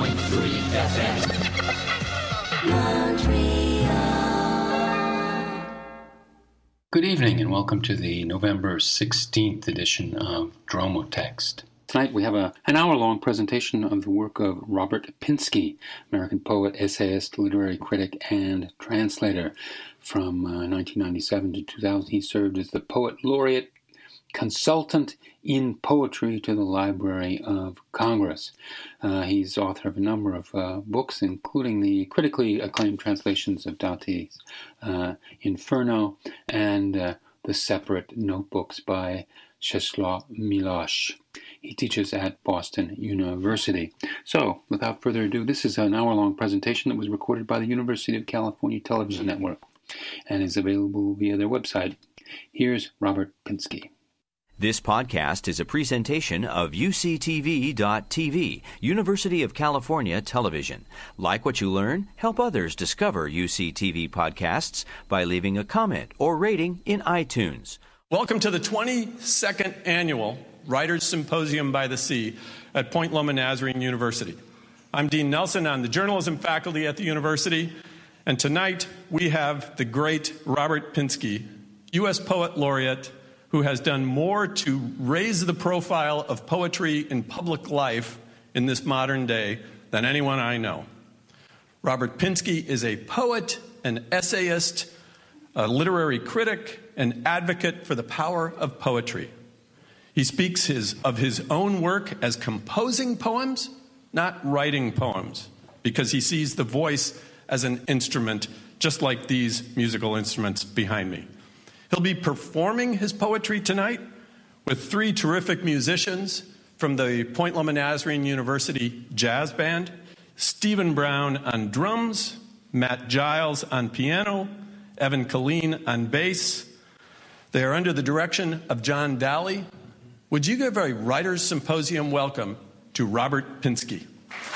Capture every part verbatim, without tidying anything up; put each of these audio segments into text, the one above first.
point three F M. Montreal. Good evening and welcome to the November sixteenth edition of Dromotext. Tonight we have a, an hour-long presentation of the work of Robert Pinsky, American poet, essayist, literary critic, and translator. From uh, nineteen ninety-seven to two thousand, he served as the Poet Laureate Consultant in Poetry to the Library of Congress. Uh, he's author of a number of uh, books, including the critically acclaimed translations of Dante's uh, Inferno and uh, the separate notebooks by Czesław Miłosz. He teaches at Boston University. So, without further ado, this is an hour-long presentation that was recorded by the University of California Television Network and is available via their website. Here's Robert Pinsky. This podcast is a presentation of U C T V dot T V, University of California Television. Like what you learn? Help others discover U C T V podcasts by leaving a comment or rating in iTunes. Welcome to the twenty-second Annual Writers' Symposium by the Sea at Point Loma Nazarene University. I'm Dean Nelson on the journalism faculty at the university, and tonight we have the great Robert Pinsky, U S Poet Laureate, who has done more to raise the profile of poetry in public life in this modern day than anyone I know. Robert Pinsky is a poet, an essayist, a literary critic, an advocate for the power of poetry. He speaks his, of his own work as composing poems, not writing poems, because he sees the voice as an instrument, just like these musical instruments behind me. He'll be performing his poetry tonight with three terrific musicians from the Point Loma Nazarene University Jazz Band: Stephen Brown on drums, Matt Giles on piano, Evan Killeen on bass. They are under the direction of John Dally. Would you give a Writers' Symposium welcome to Robert Pinsky?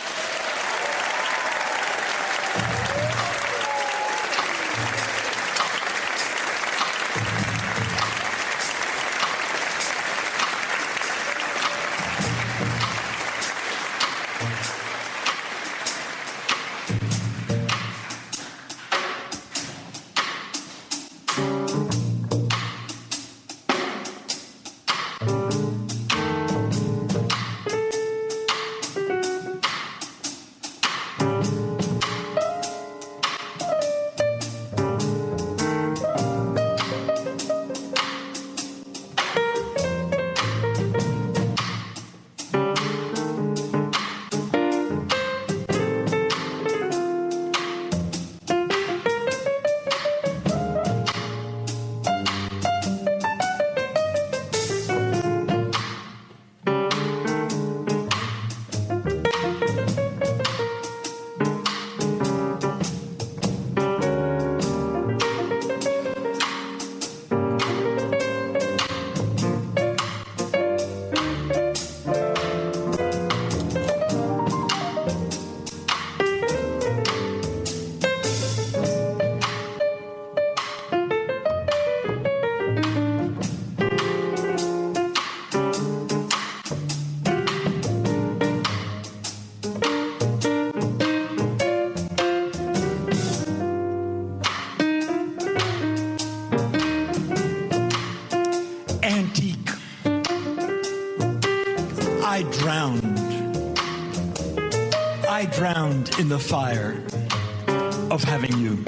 In the fire of having you.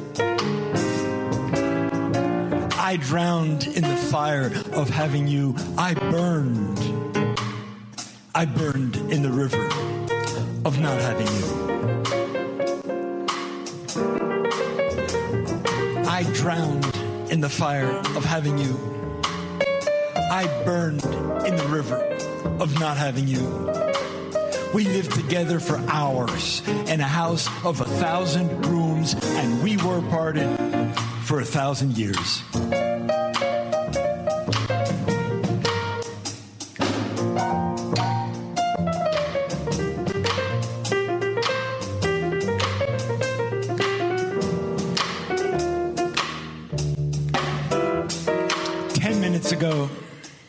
I drowned in the fire of having you. I burned. I burned in the river of not having you. I drowned in the fire of having you. I burned in the river of not having you. We lived together for hours in a house of a thousand rooms, and we were parted for a thousand years. Ten minutes ago,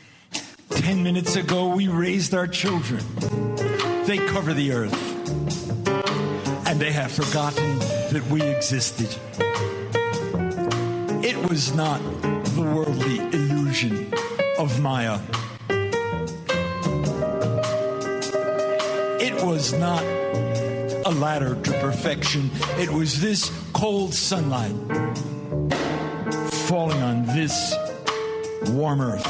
ten minutes ago, we raised our children. They cover the earth. and they have forgotten that we existed. It was not the worldly illusion of Maya. It was not a ladder to perfection. It was this cold sunlight falling on this warm earth.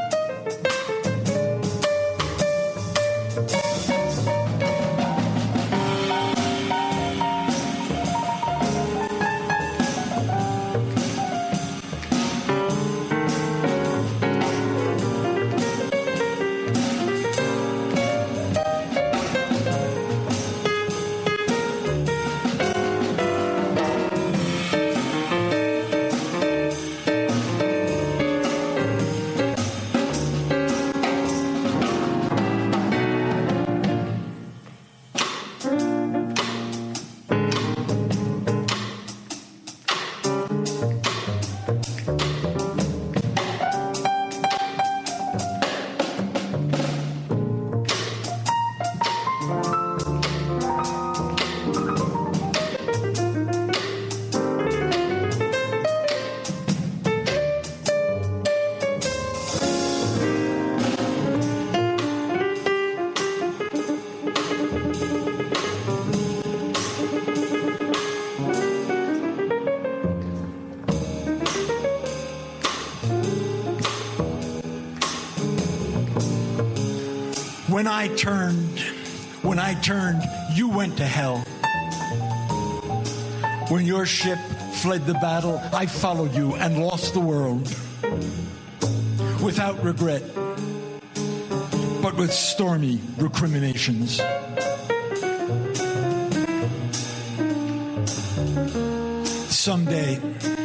When I turned, when I turned, you went to hell. When your ship fled the battle, I followed you and lost the world. Without regret, but with stormy recriminations. Someday,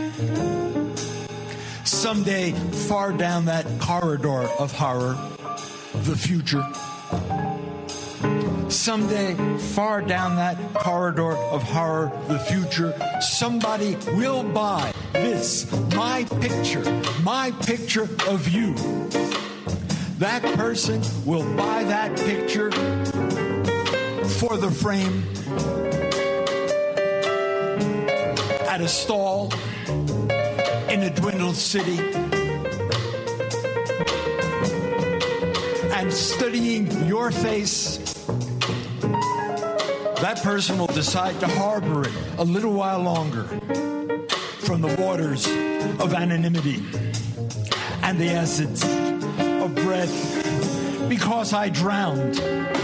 someday, far down that corridor of horror, the future. Someday, far down that corridor of horror, the future, somebody will buy this, my picture, my picture of you. That person will buy that picture for the frame at a stall in a dwindled city. And studying your face, that person will decide to harbor it a little while longer from the waters of anonymity and the acids of breath, because I drowned.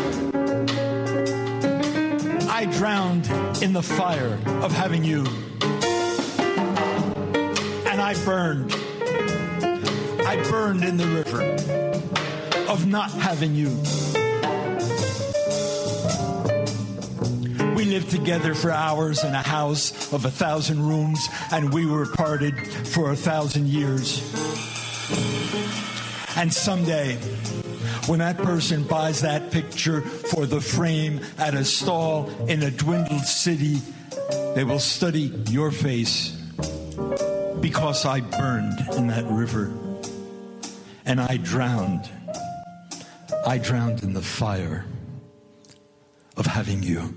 I drowned in the fire of having you. And I burned. I burned in the river of not having you. We lived together for hours in a house of a thousand rooms, and we were parted for a thousand years. And someday, when that person buys that picture for the frame at a stall in a dwindled city, they will study your face, because I burned in that river, and I drowned. I drowned in the fire of having you.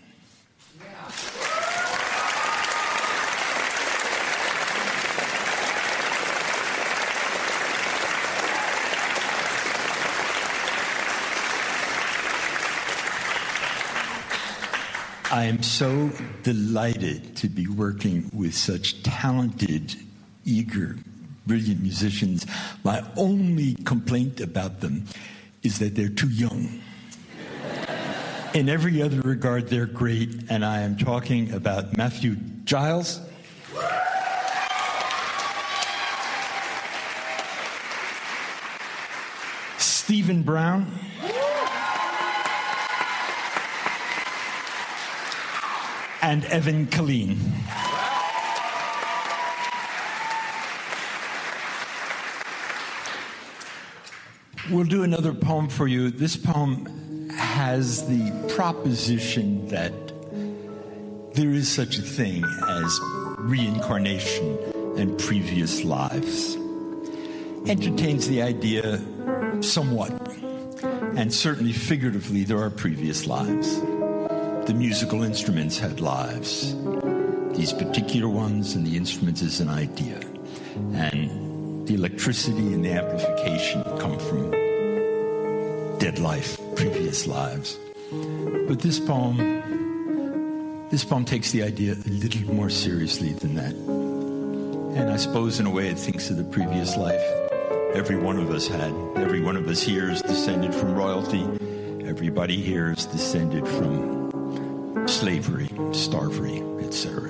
I am so delighted to be working with such talented, eager, brilliant musicians. My only complaint about them is that they're too young. In every other regard, they're great, and I am talking about Matthew Giles, Stephen Brown, and Evan Killeen. We'll do another poem for you. This poem has the proposition that there is such a thing as reincarnation and previous lives. Entertains the idea somewhat, and certainly figuratively there are previous lives. the musical instruments had lives. These particular ones, and the instruments is an idea. And the electricity and the amplification come from dead life, previous lives. But this poem, this poem takes the idea a little more seriously than that. And I suppose in a way it thinks of the previous life every one of us had. Every one of us here is descended from royalty. Everybody here is descended from slavery, starvery, et cetera.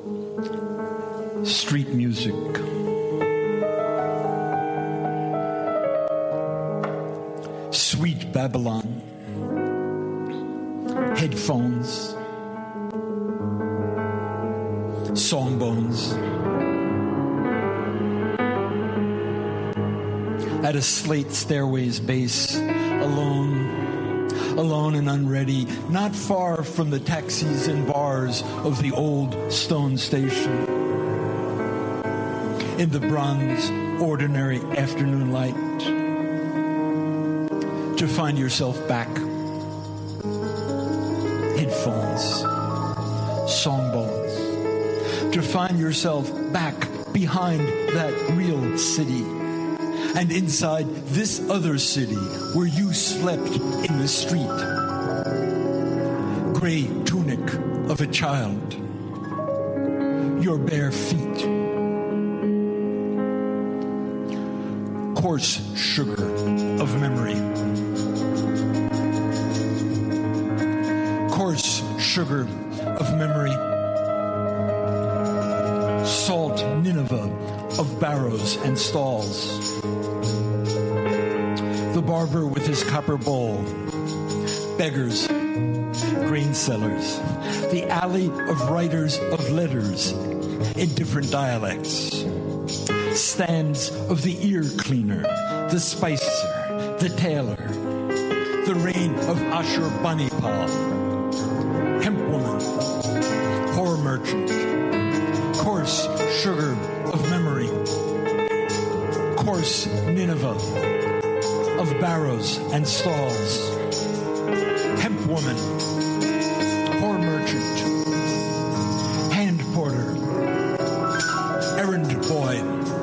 Street music. Sweet Babylon. Headphones. Songbones. At a slate stairway's base, alone, alone and unready, not far from the taxis and bars of the old stone station. In the bronze, ordinary afternoon light, to find yourself back. Headphones, songbones, to find yourself back behind that real city. And inside this other city where you slept in the street. Gray tunic of a child. Your bare feet. Coarse sugar of memory. Coarse sugar of memory. Salt Nineveh of barrows and stalls. The barber with his copper bowl. Beggars, grain sellers. The alley of writers of letters in different dialects. Stands of the ear cleaner, the spicer, the tailor. The reign of Ashurbanipal. Hemp woman, whore merchant. Coarse sugar of memory. Coarse Nineveh of barrows and stalls. Hemp woman, whore merchant, hand porter, errand boy,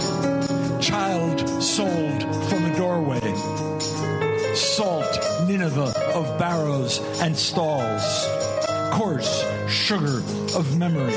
child sold from a doorway. Salt Nineveh of barrows and stalls. Coarse sugar of memory.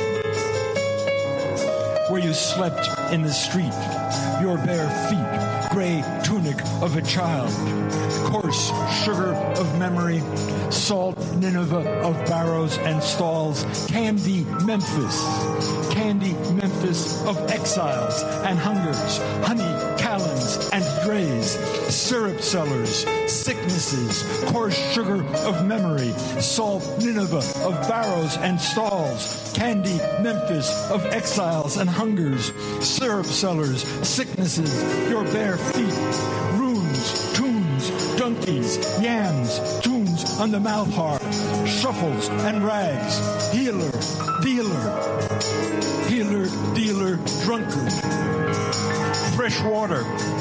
Where you slept in the street, your bare feet, gray tunic of a child. Coarse sugar of memory, salt Nineveh of barrows and stalls. Candy Memphis, candy Memphis of exiles and hungers. Honey Callans and drays, syrup sellers, sicknesses. Coarse sugar of memory, salt Nineveh of barrows and stalls. Candy Memphis of exiles and hungers. Syrup sellers, sicknesses, your bare feet. Runes, tunes, donkeys, yams, tunes on the mouth harp. Shuffles and rags. Healer, dealer. Healer, dealer, drunkard. Fresh water.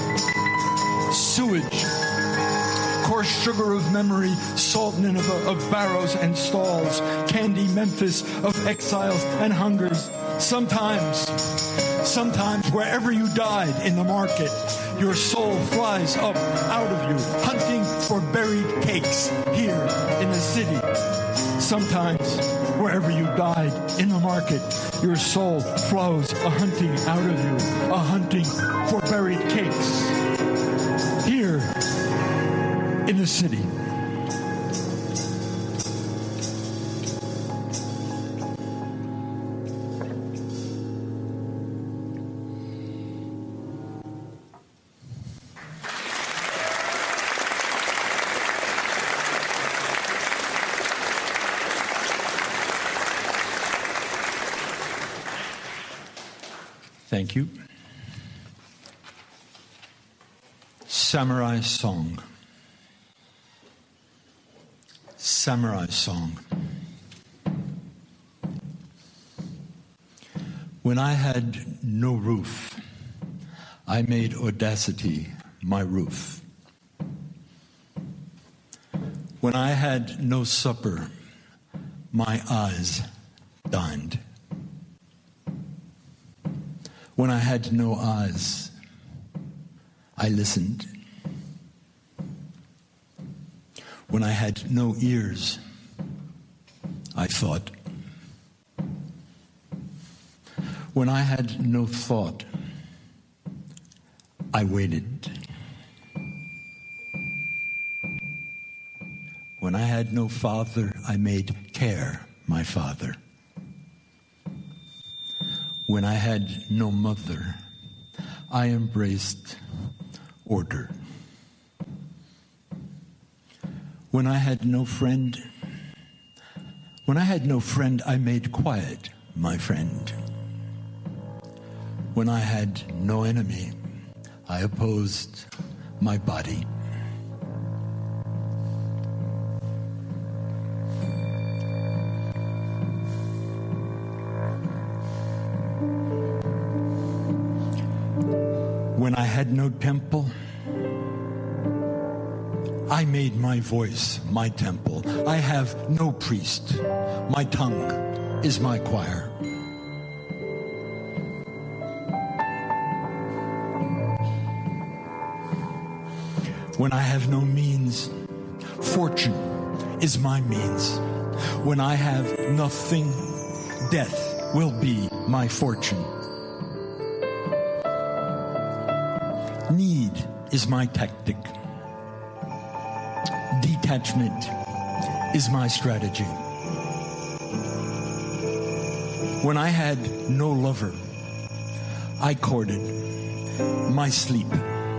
Sewage. Coarse sugar of memory, salt Nineveh of barrows and stalls, candy Memphis of exiles and hungers. Sometimes, sometimes wherever you died in the market, your soul flies up out of you, hunting for buried cakes here in the city. Sometimes, wherever you died in the market, your soul flows a hunting out of you, a hunting for buried cakes here in the city. Thank you. Samurai Song. Samurai Song. When I had no roof, I made audacity my roof. When I had no supper, my eyes dined. When I had no eyes, I listened. When I had no ears, I thought. When I had no thought, I waited. When I had no father, I made care my father. When I had no mother, I embraced order. When I had no friend, when I had no friend, I made quiet my friend. When I had no enemy, I opposed my body. When I had no temple, I made my voice my temple. I have no priest. My tongue is my choir. When I have no means, fortune is my means. When I have nothing, death will be my fortune. Need is my tactic. Detachment is my strategy. When I had no lover, I courted my sleep.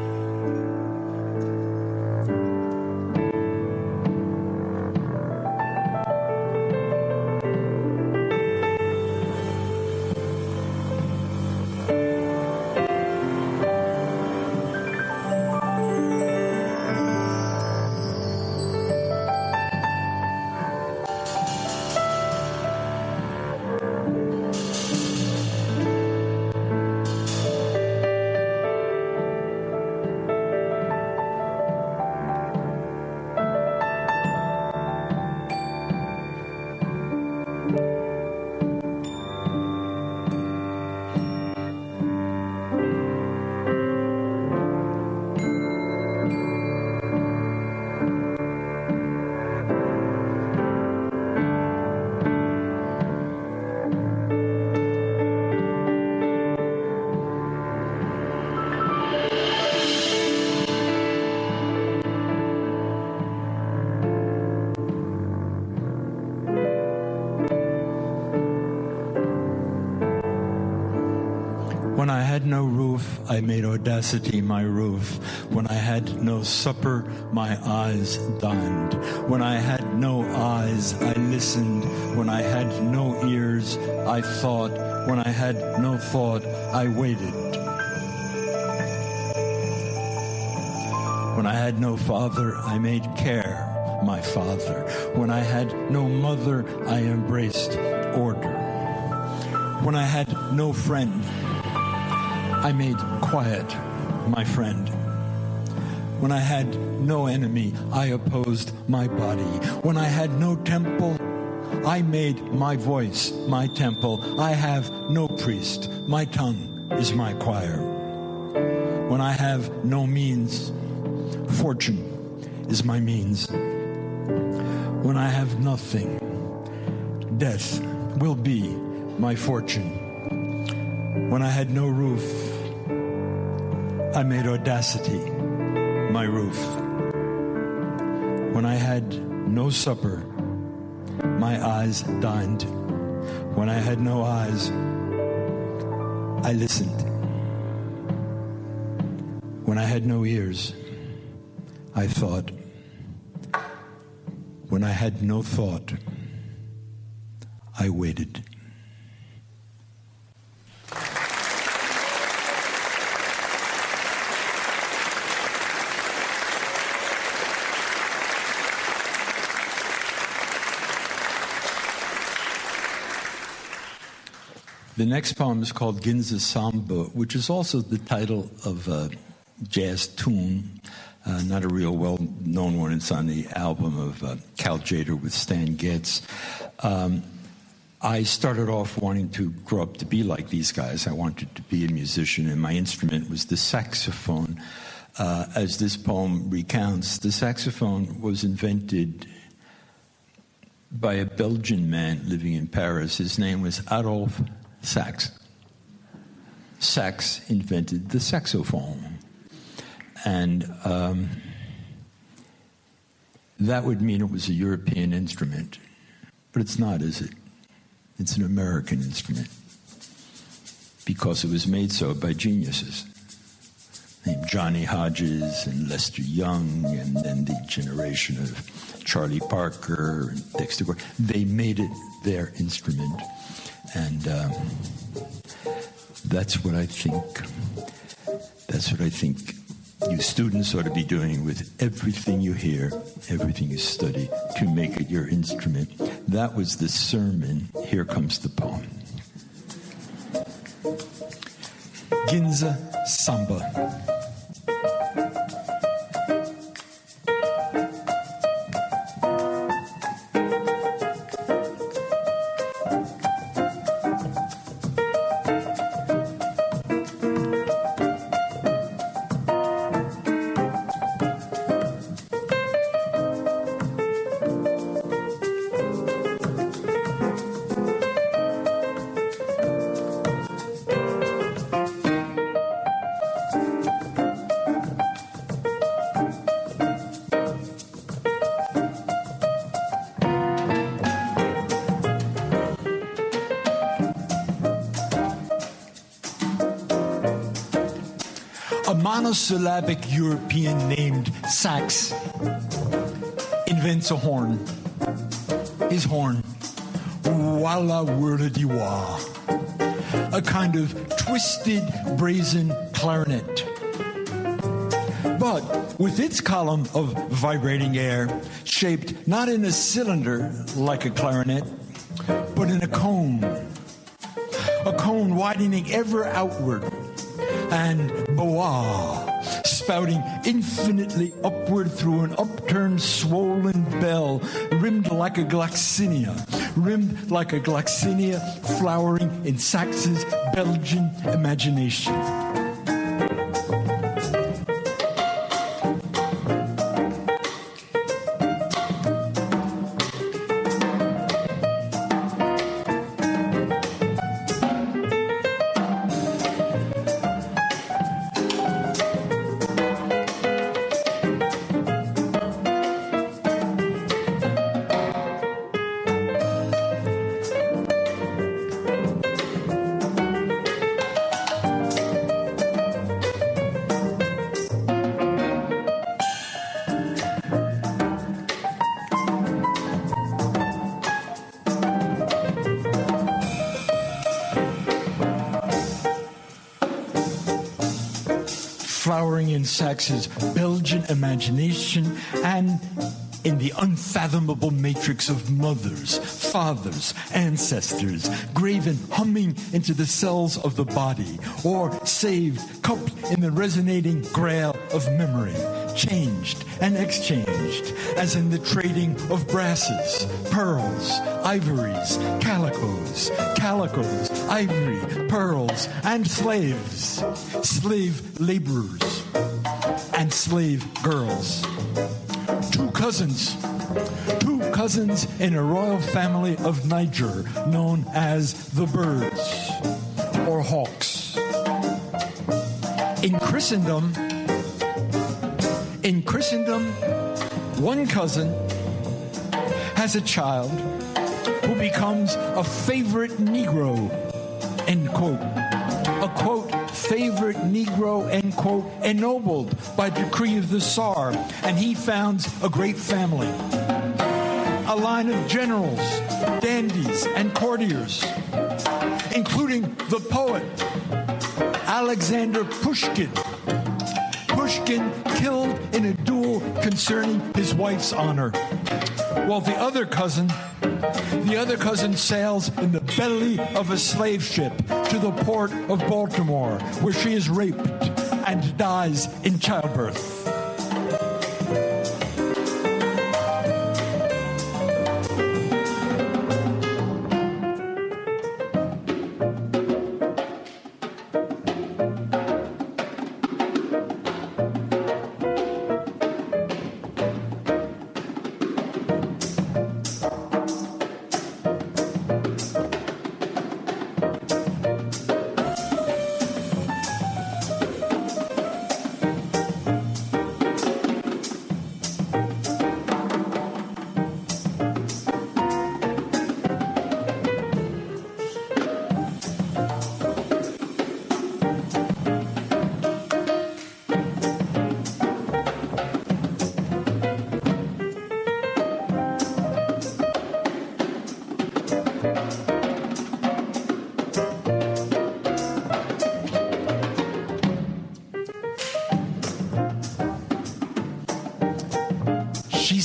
When I had no roof, I made audacity my roof. When I had no supper, my eyes dined. When I had no eyes, I listened. When I had no ears, I thought. When I had no thought, I waited. When I had no father, I made care my father. When I had no mother, I embraced order. When I had no friend, I made quiet my friend. When I had no enemy, I opposed my body. When I had no temple, I made my voice my temple. I have no priest. My tongue is my choir. When I have no means, fortune is my means. When I have nothing, death will be my fortune. When I had no roof, I made audacity my roof. When I had no supper, my eyes dined. When I had no eyes, I listened. When I had no ears, I thought. When I had no thought, I waited. The next poem is called Ginza Samba, which is also the title of a jazz tune. uh, not a real well-known one. It's on the album of uh, Cal Tjader with Stan Getz. Um, I started off wanting to grow up to be like these guys. I wanted to be a musician, and my instrument was the saxophone. Uh, as this poem recounts, the saxophone was invented by a Belgian man living in Paris. His name was Adolphe Sax. Sax invented the saxophone. And um, that would mean it was a European instrument. But it's not, is it? It's an American instrument. Because it was made so by geniuses named Johnny Hodges and Lester Young, and then the generation of Charlie Parker and Dexter Gordon. They made it their instrument. And um, that's what I think, that's what I think you students ought to be doing with everything you hear, everything you study, to make it your instrument. That was the sermon. Here comes the poem. Ginza Samba. Monosyllabic European named Sax invents a horn. His horn, walla whirla di wah, a kind of twisted brazen clarinet. But with its column of vibrating air, shaped not in a cylinder like a clarinet, but in a cone, a cone widening ever outward, and boah, spouting infinitely upward through an upturned swollen bell, rimmed like a gloxinia, rimmed like a gloxinia flowering in Sax's Belgian imagination. Flowering in Sax's Belgian imagination and in the unfathomable matrix of mothers, fathers, ancestors, graven humming into the cells of the body, or saved, cupped in the resonating grail of memory, changed and exchanged, as in the trading of brasses, pearls, ivories, calicos, calicos, ivory, pearls, and slaves, slave laborers, and slave girls. Two cousins, two cousins in a royal family of Niger known as the Birds, or Hawks. In Christendom, in Christendom, one cousin has a child who becomes a favorite Negro, end quote. A quote, favorite Negro, end quote, ennobled by decree of the Tsar, and he founds a great family. A line of generals, dandies, and courtiers, including the poet Alexander Pushkin. Pushkin killed in a duel concerning his wife's honor, while the other cousin, the other cousin sails in the belly of a slave ship to the port of Baltimore, where she is raped and dies in childbirth.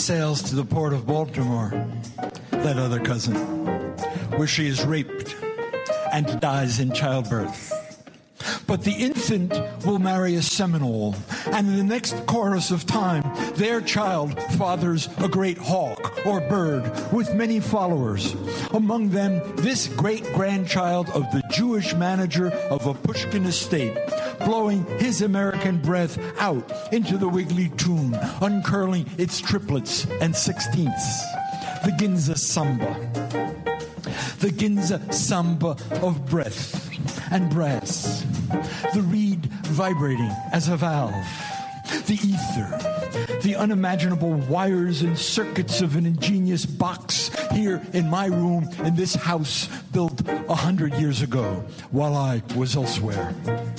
sails to the port of Baltimore, that other cousin, where she is raped and dies in childbirth. But the infant will marry a Seminole, and in the next chorus of time, their child fathers a great hawk or bird with many followers. Among them, this great-grandchild of the Jewish manager of a Pushkin estate, blowing his American breath out into the wiggly tune, uncurling its triplets and sixteenths. The Ginza Samba. The Ginza Samba of breath and brass. The reed vibrating as a valve. The ether. The unimaginable wires and circuits of an ingenious box here in my room in this house built a hundred years ago while I was elsewhere.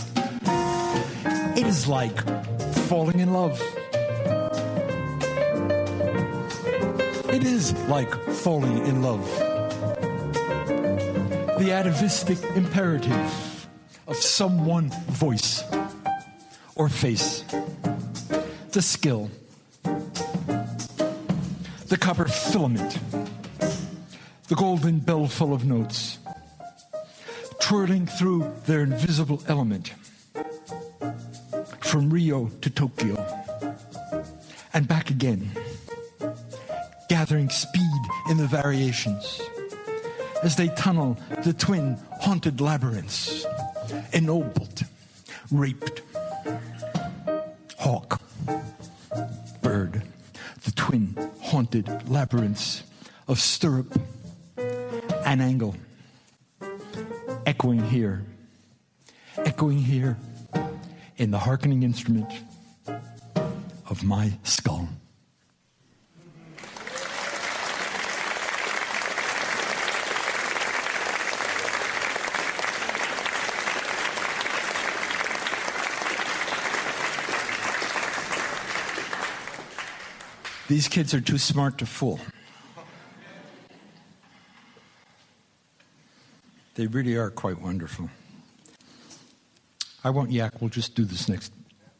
It is like falling in love. It is like falling in love. The atavistic imperative of some one voice or face. The skill. The copper filament. The golden bell full of notes. Twirling through their invisible element. From Rio to Tokyo. And back again. Gathering speed in the variations. As they tunnel the twin haunted labyrinths. Ennobled. Raped. Hawk. Bird. The twin haunted labyrinths of stirrup and angle. Echoing here. Echoing here in the hearkening instrument of my skull. These kids are too smart to fool. They really are quite wonderful. I won't yak, we'll just do this next.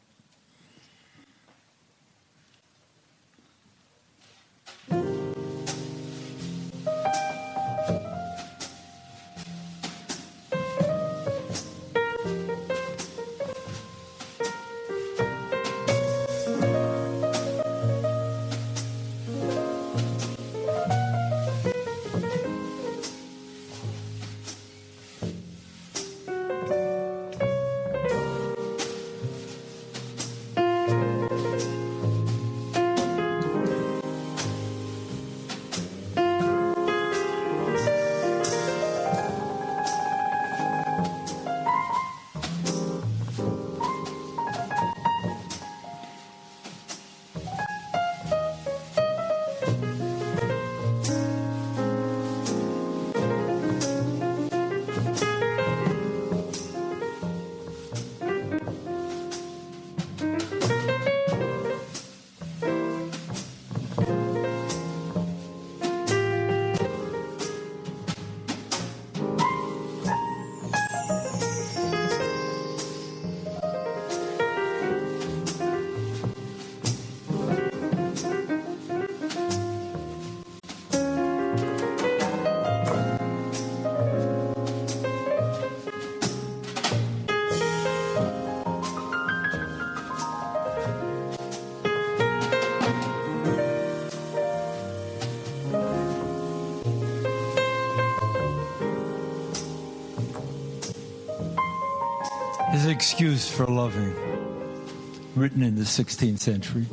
His excuse for loving, written in the sixteenth century.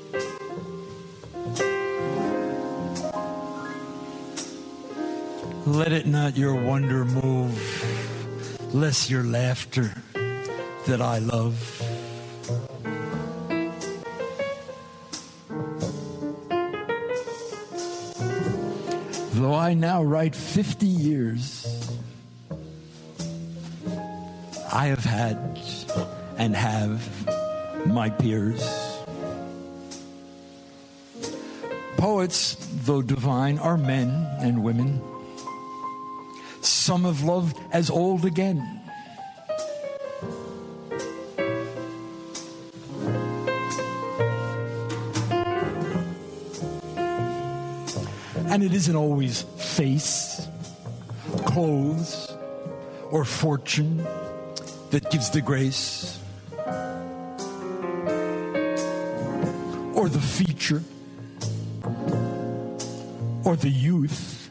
Let it not your wonder move, less your laughter that I love. Though I now write fifty years, I have had and have my peers. Poets, though divine, are men and women. Some have loved as old again. And it isn't always face, clothes, or fortune that gives the grace, or the feature, or the youth.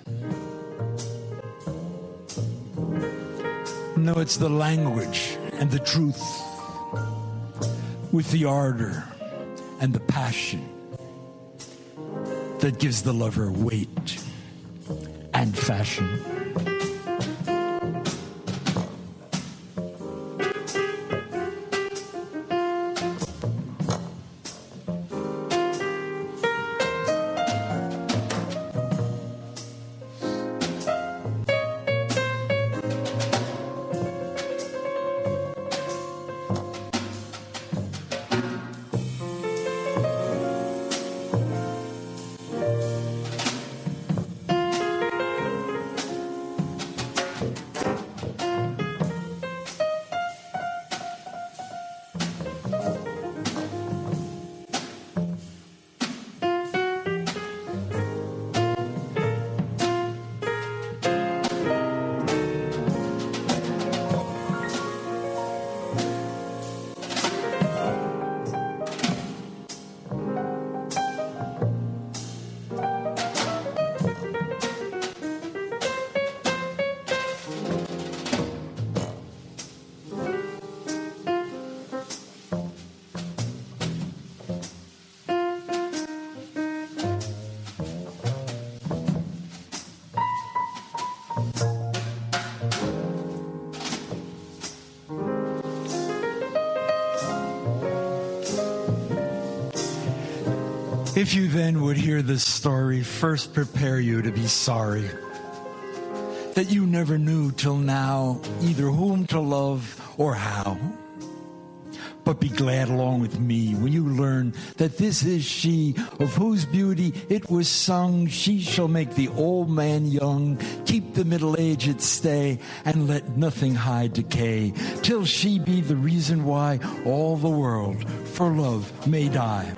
No, it's the language and the truth with the ardor and the passion that gives the lover weight and fashion. If you then would hear this story, first prepare you to be sorry that you never knew till now either whom to love or how. But be glad along with me when you learn that this is she of whose beauty it was sung, she shall make the old man young, keep the middle-aged stay, and let nothing hide decay, till she be the reason why all the world for love may die.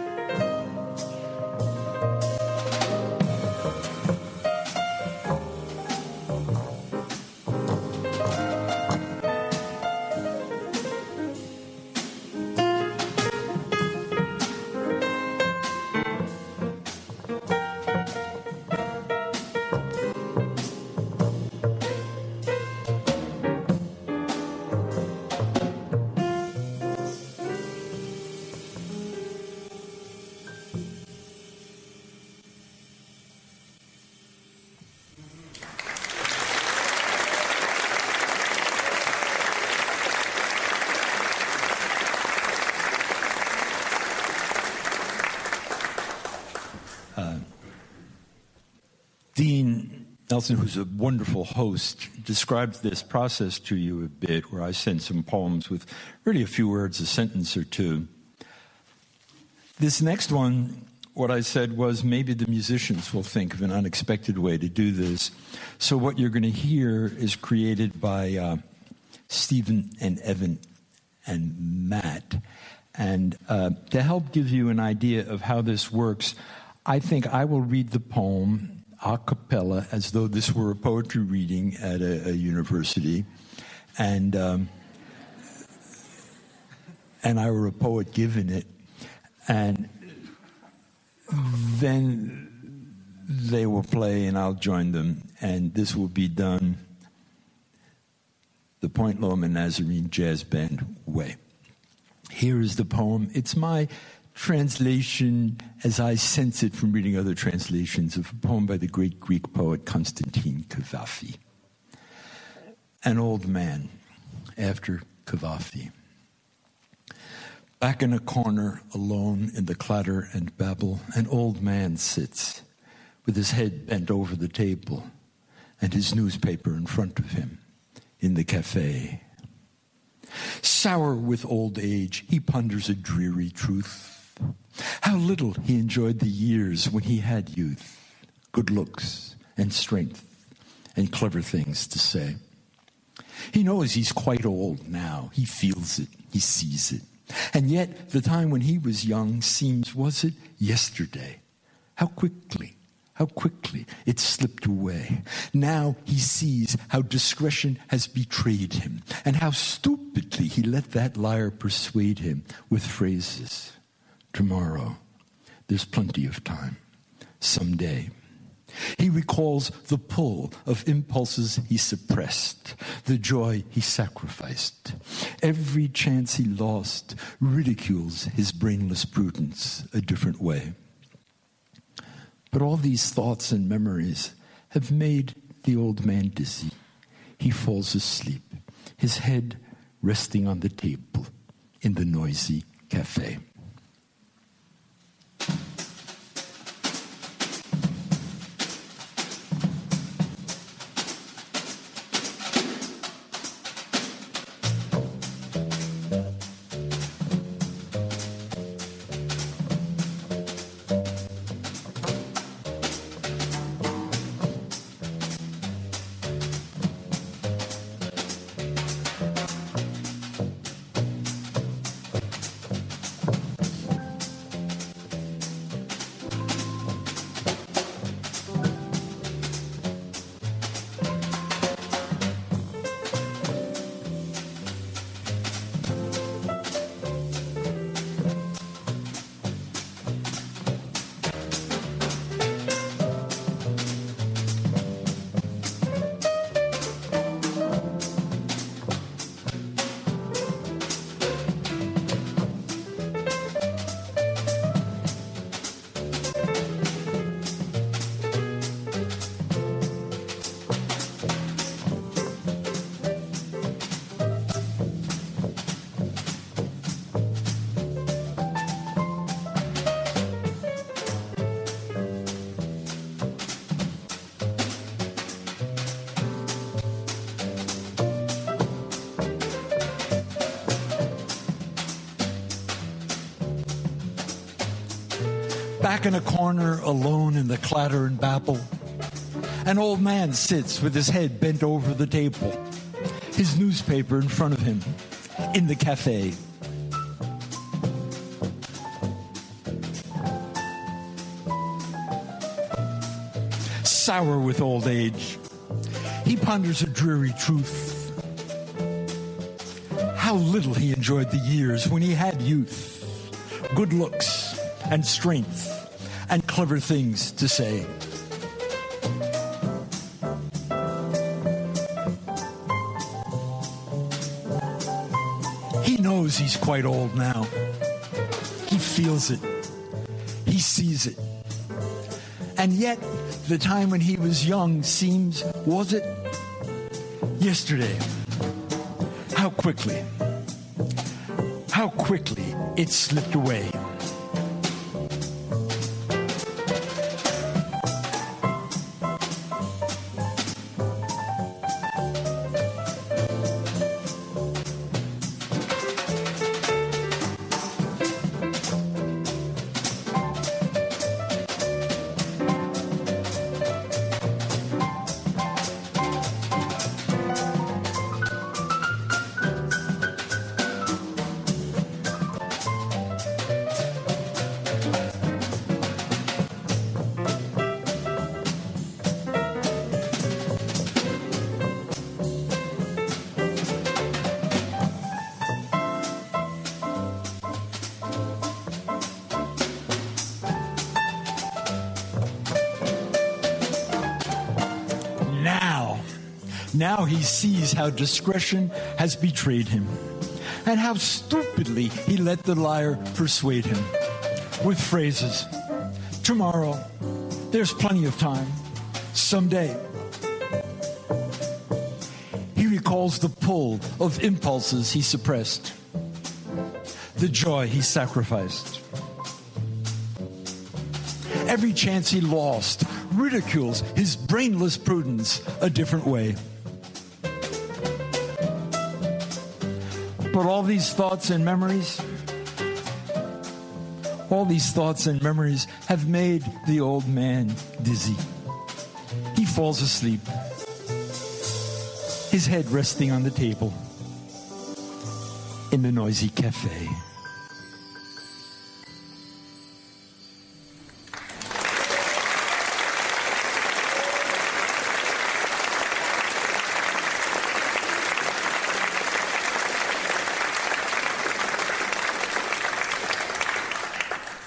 Dean Nelson, who's a wonderful host, described this process to you a bit, where I send some poems with really a few words, a sentence or two. This next one, what I said was maybe the musicians will think of an unexpected way to do this. So what you're going to hear is created by uh, Stephen and Evan and Matt. And uh, to help give you an idea of how this works, I think I will read the poem a cappella, as though this were a poetry reading at a, a university, and um, and I were a poet giving it, and then they will play and I'll join them, and this will be done the Point Loma Nazarene Jazz Band way. Here is the poem. It's my translation, as I sense it from reading other translations, of a poem by the great Greek poet Constantine Cavafy. An old man after Cavafy. Back in a corner, alone in the clatter and babble, an old man sits with his head bent over the table and his newspaper in front of him in the cafe. Sour with old age, he ponders a dreary truth. How little he enjoyed the years when he had youth, good looks and strength and clever things to say. He knows he's quite old now. He feels it. He sees it. And yet the time when he was young seems, was it yesterday? How quickly, how quickly it slipped away. Now he sees how discretion has betrayed him, and how stupidly he let that liar persuade him with phrases. Tomorrow, there's plenty of time. Someday. He recalls the pull of impulses he suppressed, the joy he sacrificed. Every chance he lost ridicules his brainless prudence a different way. But all these thoughts and memories have made the old man dizzy. He falls asleep, his head resting on the table in the noisy cafe. Back in a corner, alone in the clatter and babble, an old man sits with his head bent over the table, his newspaper in front of him, in the cafe. Sour with old age, he ponders a dreary truth. How little he enjoyed the years when he had youth, good looks and strength, and clever things to say. He knows he's quite old now. He feels it. He sees it. And yet, the time when he was young seems, was it? Yesterday. How quickly, how quickly it slipped away. Now he sees how discretion has betrayed him, and how stupidly he let the liar persuade him with phrases. Tomorrow, there's plenty of time. Someday. He recalls the pull of impulses he suppressed, the joy he sacrificed. Every chance he lost ridicules his brainless prudence a different way. But all these thoughts and memories, all these thoughts and memories have made the old man dizzy. He falls asleep, his head resting on the table in the noisy cafe.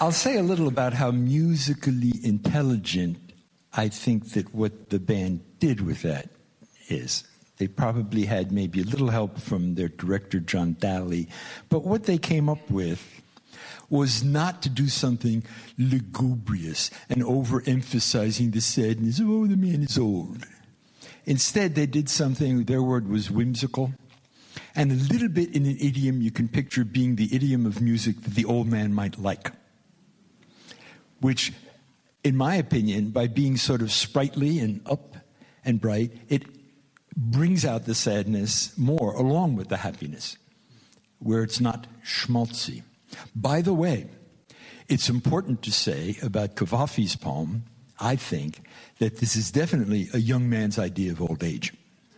I'll say a little about how musically intelligent I think that what the band did with that is. They probably had maybe a little help from their director, John Daly, but what they came up with was not to do something lugubrious and overemphasizing the sadness, oh, the man is old. Instead, they did something, their word was whimsical, and a little bit in an idiom you can picture being the idiom of music that the old man might like, which, in my opinion, by being sort of sprightly and up and bright, it brings out the sadness more along with the happiness, where it's not schmaltzy. By the way, it's important to say about Cavafy's poem, I think, that this is definitely a young man's idea of old age.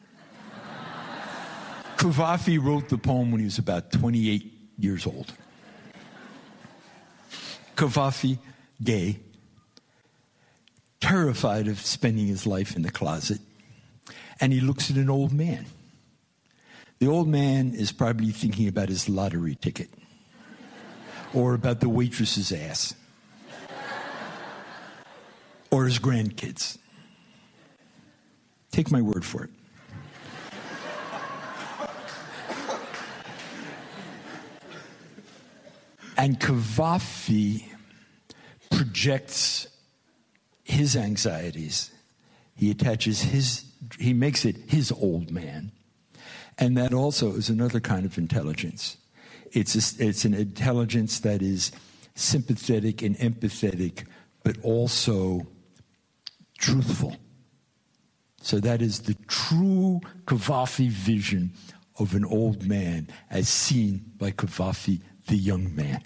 Cavafy wrote the poem when he was about twenty-eight years old. Cavafy, gay, terrified of spending his life in the closet, and he looks at an old man. The old man is probably thinking about his lottery ticket or about the waitress's ass or his grandkids. Take my word for it. And Cavafy projects his anxieties. He attaches his, he makes it his old man. And that also is another kind of intelligence. It's, a, it's an intelligence that is sympathetic and empathetic, but also truthful. So that is the true Cavafy vision of an old man as seen by Cavafy, the young man.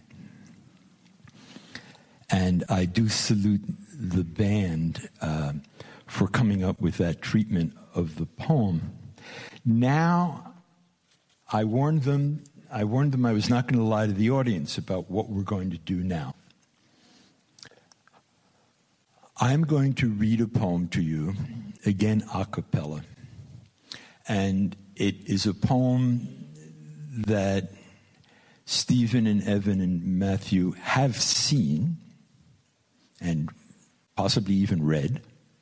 And I do salute the band uh, for coming up with that treatment of the poem. Now, I warned them, I warned them I was not going to lie to the audience about what we're going to do now. I'm going to read a poem to you, again a cappella. And it is a poem that Stephen and Evan and Matthew have seen and possibly even read.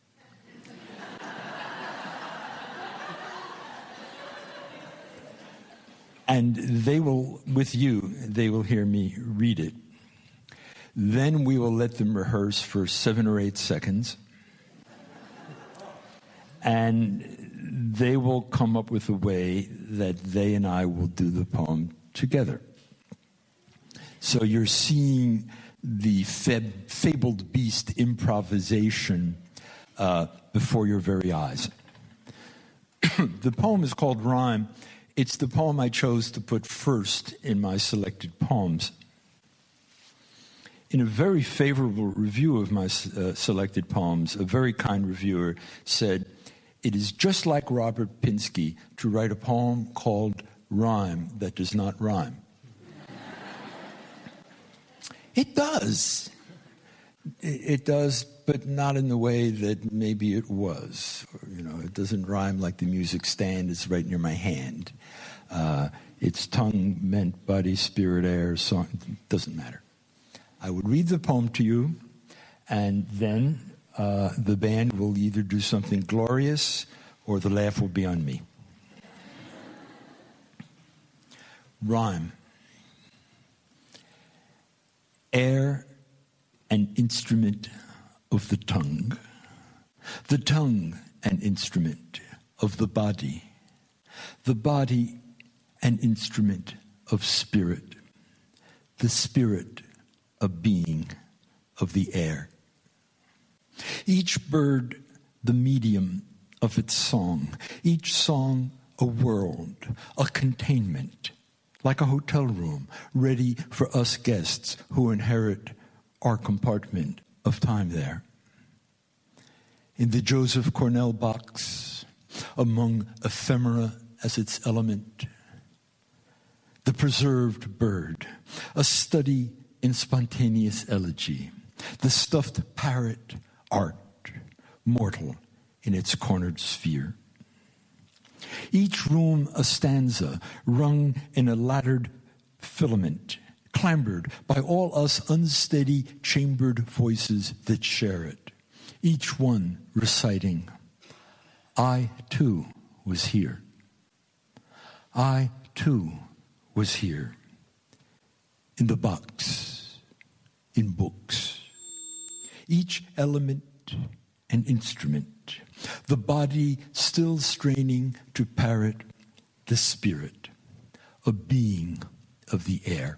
And they will, with you, they will hear me read it. Then we will let them rehearse for seven or eight seconds. And they will come up with a way that they and I will do the poem together. So you're seeing the fab- fabled beast improvisation uh, before your very eyes. The poem is called Rhyme. It's the poem I chose to put first in my selected poems. In a very favorable review of my uh, selected poems, a very kind reviewer said, "It is just like Robert Pinsky to write a poem called Rhyme that does not rhyme." It does. It does, but not in the way that maybe it was. You know, it doesn't rhyme like the music stand is right near my hand. Uh, it's tongue, meant, body, spirit, air, song. It doesn't matter. I would read the poem to you, and then uh, the band will either do something glorious or the laugh will be on me. Rhyme. Air, an instrument of the tongue. The tongue, an instrument of the body. The body, an instrument of spirit. The spirit, a being of the air. Each bird, the medium of its song. Each song, a world, a containment, like a hotel room, ready for us guests who inherit our compartment of time there. In the Joseph Cornell box, among ephemera as its element, the preserved bird, a study in spontaneous elegy, the stuffed parrot, art, mortal in its cornered sphere. Each room a stanza, rung in a laddered filament, clambered by all us unsteady, chambered voices that share it, each one reciting, I too was here. I too was here. In the box, in books, each element and instrument, the body still straining to parrot the spirit, a being of the air.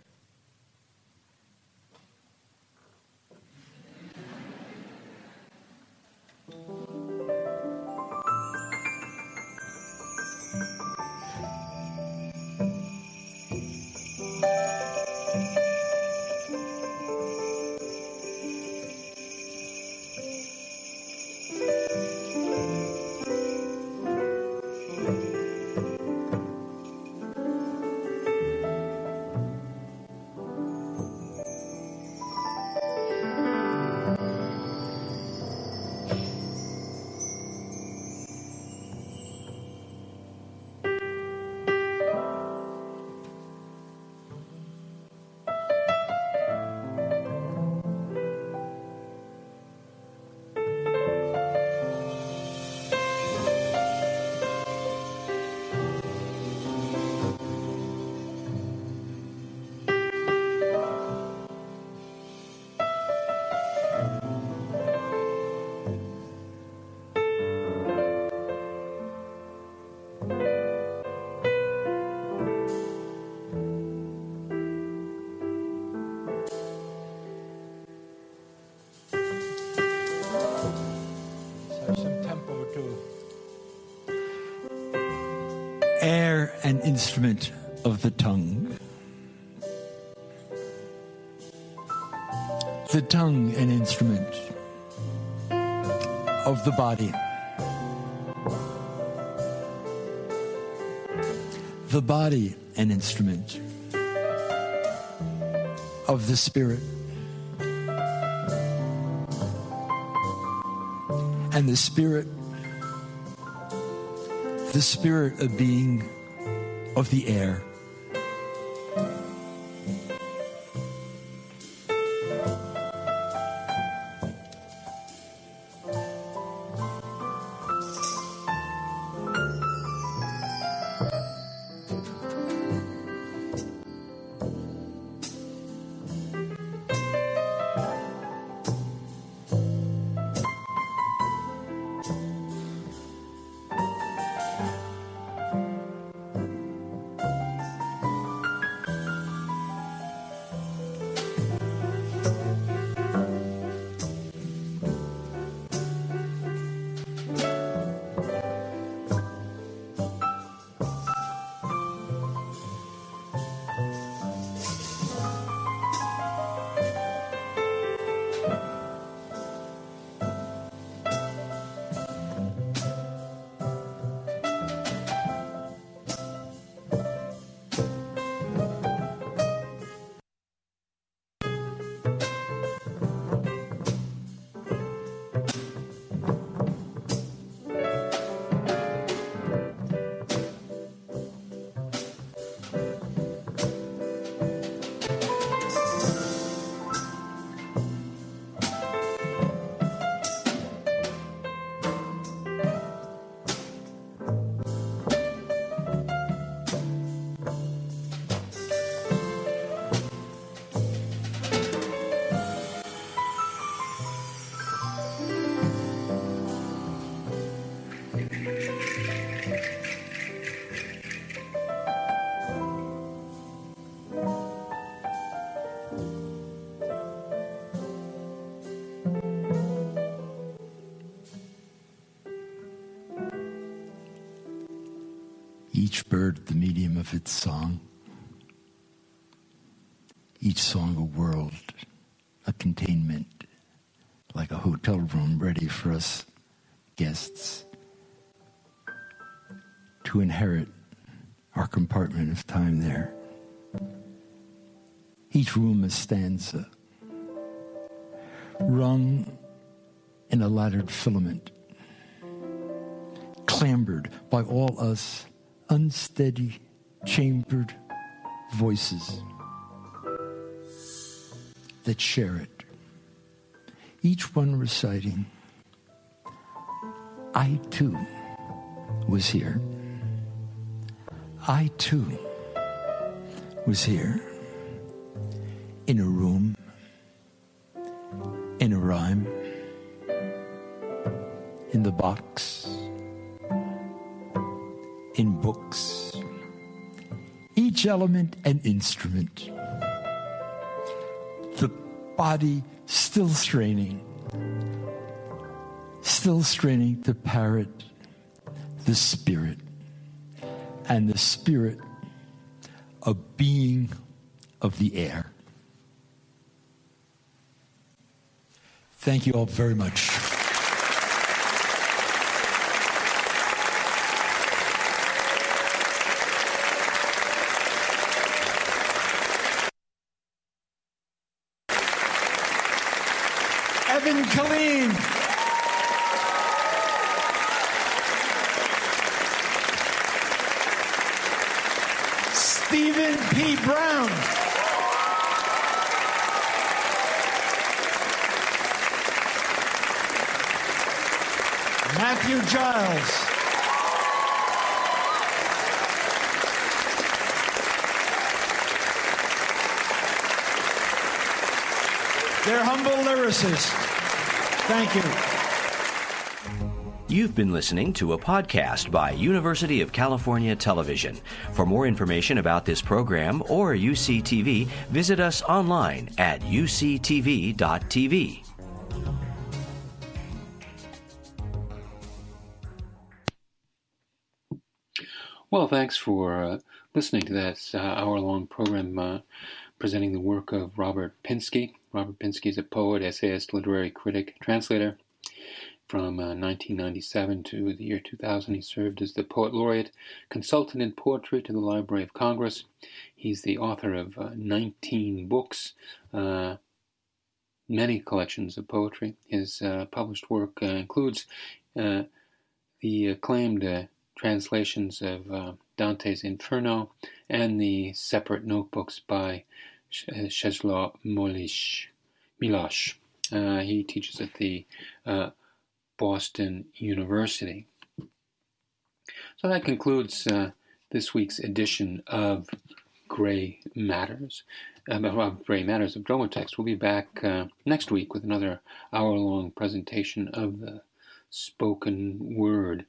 Air, an instrument of the tongue. The tongue, an instrument of the body. The body, an instrument of the spirit. And the spirit, the spirit of being of the air. Each bird the medium of its song. Each song a world, a containment, like a hotel room ready for us guests to inherit our compartment of time there. Each room a stanza, rung in a laddered filament, clambered by all us unsteady, chambered voices that share it, each one reciting, I too was here. I too was here in a room, in a rhyme, in the box, in books, each element an instrument, the body still straining, still straining to parrot the spirit, and the spirit a being of the air. Thank you all very much. Evan Killeen. Stephen P. Brown. Matthew Giles. Their humble lyricist. Thank you. You've been listening to a podcast by University of California Television. For more information about this program or U C T V, visit us online at U C T V dot T V. Well, thanks for uh, listening to this uh, hour-long program uh, presenting the work of Robert Pinsky. Robert Pinsky is a poet, essayist, literary critic, translator. From uh, nineteen ninety-seven to the year two thousand, he served as the Poet Laureate, consultant in poetry to the Library of Congress. He's the author of uh, nineteen books, uh, many collections of poetry. His uh, published work uh, includes uh, the acclaimed uh, translations of uh, Dante's Inferno and the separate notebooks by Czesław Miłosz. Miłosz. Uh, he teaches at the uh, Boston University. So that concludes uh, this week's edition of Gray Matters. Uh, of Gray Matters of Dromotext. We'll be back uh, next week with another hour-long presentation of the spoken word.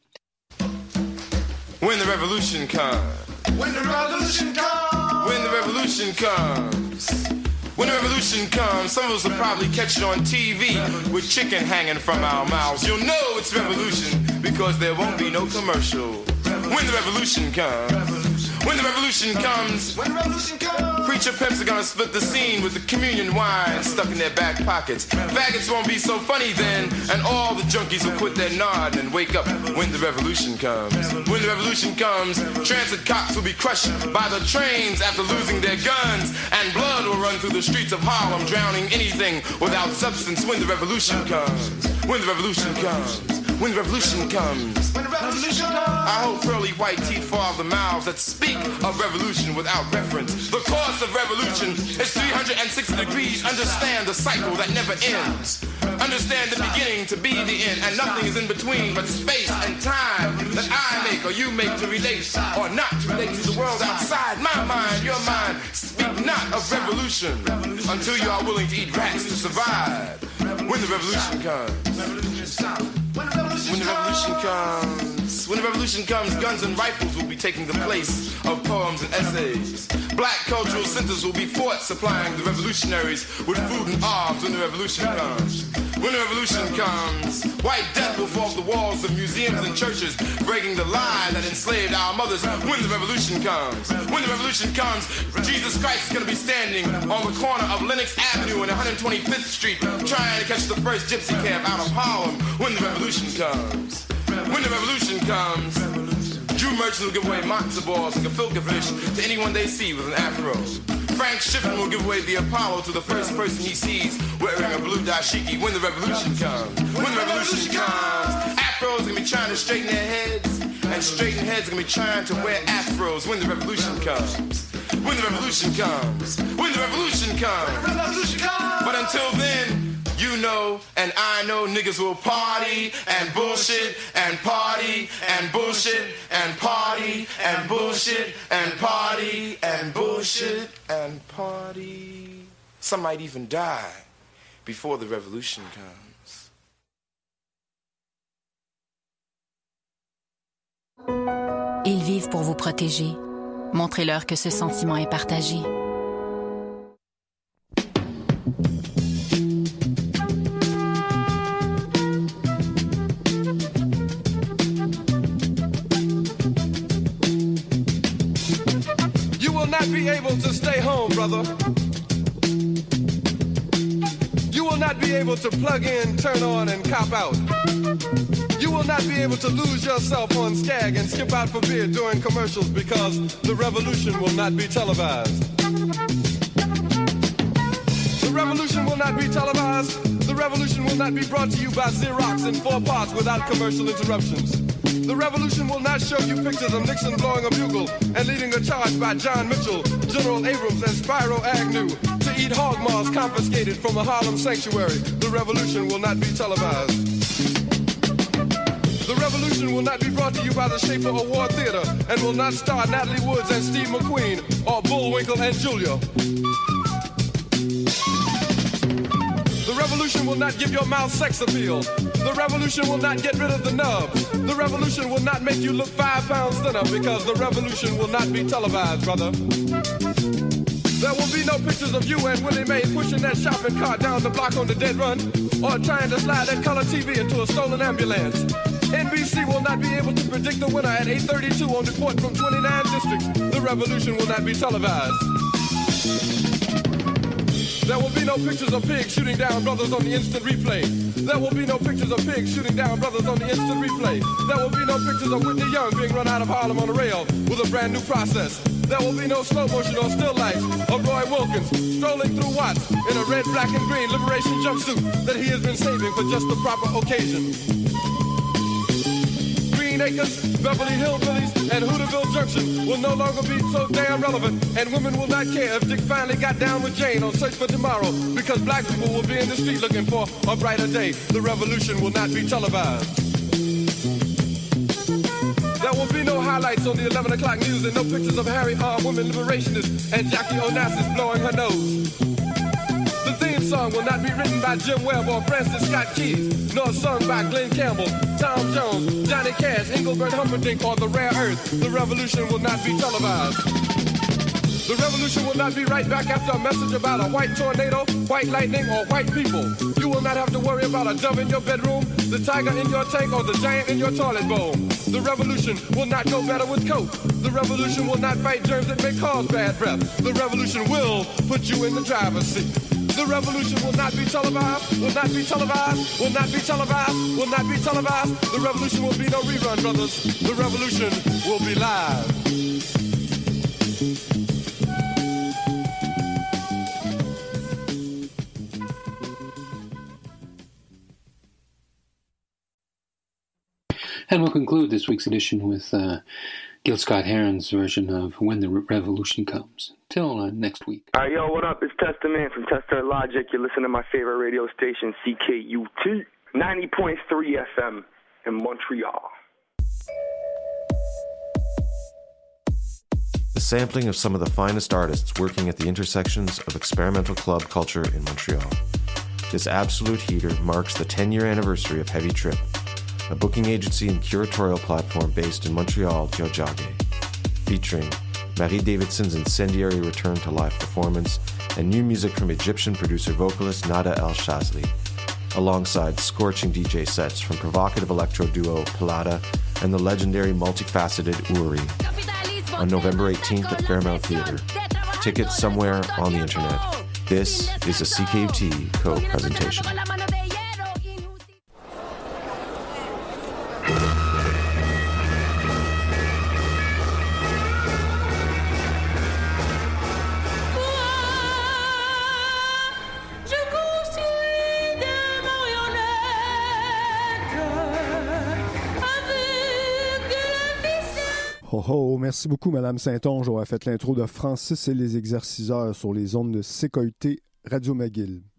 When the revolution comes. When the revolution comes. When the revolution comes. When the revolution comes, some of us will probably catch it on T V with chicken hanging from our mouths. You'll know it's revolution because there won't be no commercial. When the revolution comes. When the revolution comes. When the revolution comes. Preacher pimps are gonna split the scene with the communion wine stuck in their back pockets. Faggots won't be so funny then, and all the junkies will quit their nod and wake up when the revolution comes. When the revolution comes, transit cops will be crushed by the trains after losing their guns, and blood will run through the streets of Harlem, drowning anything without substance. When the revolution comes. When the revolution comes. When the revolution comes. When the revolution comes. I hope pearly white teeth fall out of the mouths that speak of revolution without reference. The course of revolution is three hundred sixty degrees. Understand the cycle that never ends. Understand the beginning to be the end, and nothing is in between but space and time that I make or you make to relate or not to relate to the world outside my mind, your mind. Speak not of revolution until you are willing to eat rats to survive. When the revolution comes. When the revolution comes, when the revolution comes, guns and rifles will be taking the place of poems and essays. Black cultural centers will be fought, supplying the revolutionaries with food and arms when the revolution comes. When the revolution comes, white death will fall off the walls of museums and churches, breaking the lie that enslaved our mothers. When the revolution comes, when the revolution comes, Jesus Christ is going to be standing on the corner of Lenox Avenue and one hundred twenty-fifth Street, trying to catch the first gypsy cab out of Harlem. When the revolution comes, when the revolution comes, Jew merchants will give away matzo balls and gefilte fish to anyone they see with an afro. Frank Shippen will give away the Apollo to the first person he sees wearing a blue dashiki. When the revolution comes, when the revolution comes, afros are gonna be trying to straighten their heads, and straighten heads are gonna be trying to wear afros. When the revolution comes, when the revolution comes. When the revolution comes. When the revolution comes. But until then, you know and I know niggas will party and bullshit and party and bullshit and party and bullshit and party and bullshit and party. Some might even die before the revolution comes. Ils vivent pour vous protéger. Montrez-leur que ce sentiment est partagé. You will not be able to stay home, brother. You will not be able to plug in, turn on, and cop out. You will not be able to lose yourself on Skag and skip out for beer during commercials because the revolution will not be televised. The revolution will not be televised. The revolution will not be brought to you by Xerox in four parts without commercial interruptions. The revolution will not show you pictures of Nixon blowing a bugle and leading a charge by John Mitchell, General Abrams, and Spyro Agnew to eat hog maws confiscated from a Harlem sanctuary. The revolution will not be televised. The revolution will not be brought to you by the Schaefer Award Theater and will not star Natalie Woods and Steve McQueen or Bullwinkle and Julia. The revolution will not give your mouth sex appeal. The revolution will not get rid of the nubs. The revolution will not make you look five pounds thinner because the revolution will not be televised, brother. There will be no pictures of you and Willie Mae pushing that shopping cart down the block on the dead run or trying to slide that color T V into a stolen ambulance. N B C will not be able to predict the winner at eight thirty-two on report from twenty-nine districts. The revolution will not be televised. There will be no pictures of pigs shooting down brothers on the instant replay. There will be no pictures of pigs shooting down brothers on the instant replay. There will be no pictures of Whitney Young being run out of Harlem on a rail with a brand new process. There will be no slow motion or still lights of Roy Wilkins strolling through Watts in a red, black, and green liberation jumpsuit that he has been saving for just the proper occasion. Green Acres, Beverly Hillbillies, and Hooterville Junction will no longer be so damn relevant, and women will not care if Dick finally got down with Jane on Search for Tomorrow, because black people will be in the street looking for a brighter day. The revolution will not be televised. There will be no highlights on the eleven o'clock news and no pictures of Harry armed women liberationists and Jackie Onassis blowing her nose. The theme song will not be written by Jim Webb or Francis Scott Keys, nor sung by Glenn Campbell, Tom Jones, Johnny Cash, Engelbert Humperdinck, or The Rare Earth. The revolution will not be televised. The revolution will not be right back after a message about a white tornado, white lightning, or white people. You will not have to worry about a dove in your bedroom, the tiger in your tank, or the giant in your toilet bowl. The revolution will not go better with Coke. The revolution will not fight germs that may cause bad breath. The revolution will put you in the driver's seat. The revolution will not be televised, will not be televised, will not be televised, will not be televised. The revolution will be no rerun, brothers. The revolution will be live. And we'll conclude this week's edition with uh, Gil Scott-Heron's version of When the Re- Revolution Comes. Till uh, next week. All right, yo, what up? It's Tester Man from Tester Logic. You're listening to my favorite radio station, C K U T, ninety point three F M in Montreal. The sampling of some of the finest artists working at the intersections of experimental club culture in Montreal. This absolute heater marks the ten-year anniversary of Heavy Trip, a booking agency and curatorial platform based in Montreal, Tiohtià:ke, featuring Marie Davidson's incendiary return to live performance and new music from Egyptian producer-vocalist Nada El Shazly, alongside scorching D J sets from provocative electro duo Palada and the legendary multifaceted Uri, on November eighteenth at Fairmount Theatre. Tickets somewhere on the internet. This is a C K U T co-presentation. Oh oh, merci beaucoup, Madame Saint-Onge. On a fait l'intro de Francis et les exerciceurs sur les ondes de C K U T Radio McGill.